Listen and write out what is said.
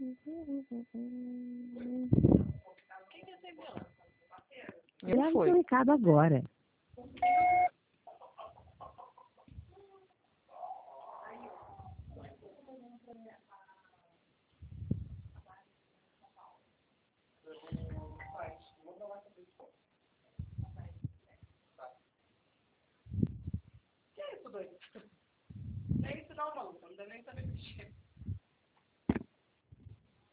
Eu fui. Grave seu recado agora. Que é isso, doido? Nem isso dá uma luta, não deve nem saber mexer.